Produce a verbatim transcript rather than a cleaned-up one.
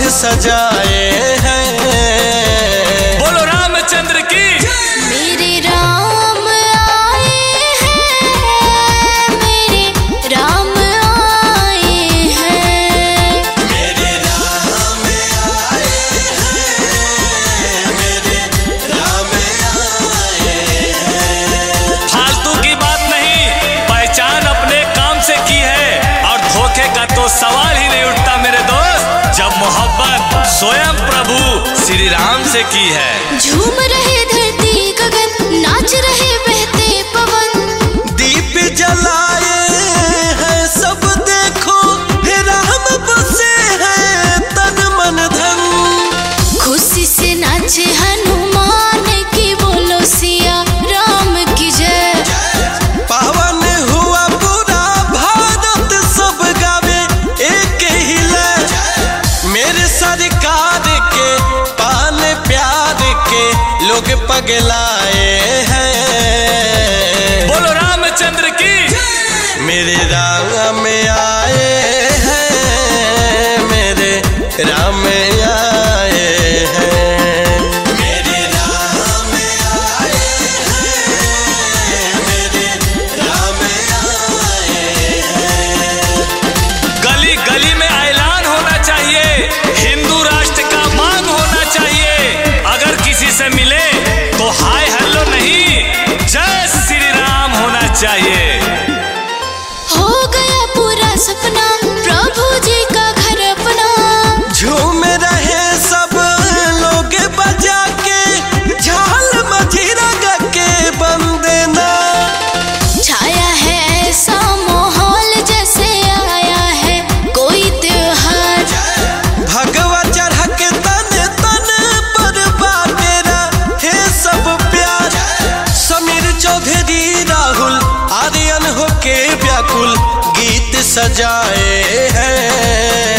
सजाए हैं। बोलो रामचंद्र की। मेरे राम आए हैं, मेरे राम आए हैं, मेरे राम आए हैं, मेरे राम आए हैं। फालतू की बात नहीं, पहचान अपने काम से की है और धोखे का तो सवाल ही नहीं उठता मेरे दोस्त, जब मोहब्बत स्वयं प्रभु श्री राम से की है। झूम रहे धरती गगन, नाच रहे बहते पवन, दीप जलाए हैं सब देखो, हे राम बसे हैं तन मन धन। खुशी से नाचे हनुमान की, बोलो सिया राम की जय। पावन हुआ पूरा भारत, सब गावे एक ही लय। मेरे सरकार के पान प्यार के लोग पगलाए हैं। बोलो रामचंद्र की। मेरे राम आए हैं, मेरे राम आए हैं, मेरे राम आए हैं, मेरे राम आए हैं। गली गली में ऐलान होना चाहिए, हिंदू राष्ट्र का मांग होना चाहिए। अगर किसी से मिले तो हाय हेलो नहीं, जय श्री राम होना चाहिए। हो गया पूरा सपना, प्रभु जी का घर अपना। झूम रहे सब लोग बजा के, झाल मजीरा गा के बंदे ना। छाया है ऐसा माहौल जैसे आया है कोई त्योहार। भगवा चढ़ा के तन तन पर बाटेरा हे सब प्यार। समीर चौधरी राहुल आर्यन होके व्याकुल गीत सजाए हैं।